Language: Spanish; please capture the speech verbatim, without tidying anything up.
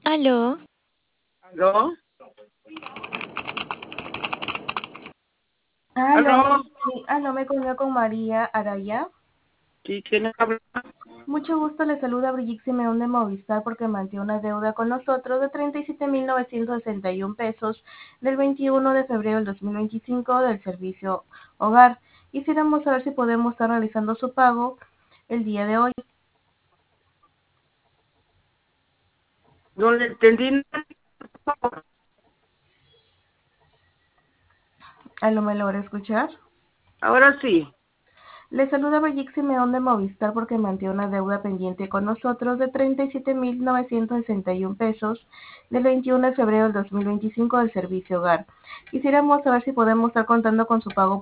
¿Aló? ¿Aló? Aló, ¿Aló? sí, aló, me comunico con María Araya. ¿Sí, quién habla? Mucho gusto, le saluda Brigitte Simeón de Movistar porque mantiene una deuda con nosotros de treinta y siete mil novecientos sesenta y uno pesos del veintiuno de febrero del dos mil veinticinco del servicio Hogar. Quisiéramos saber si podemos estar realizando su pago el día de hoy. No le entendí nada. Aló, ¿me logra escuchar? Ahora sí. Le saluda Brigitte Simeón de Movistar porque mantiene una deuda pendiente con nosotros de treinta y siete mil novecientos sesenta y uno pesos del veintiuno de febrero del dos mil veinticinco del servicio Hogar. Quisiéramos saber si podemos estar contando con su pago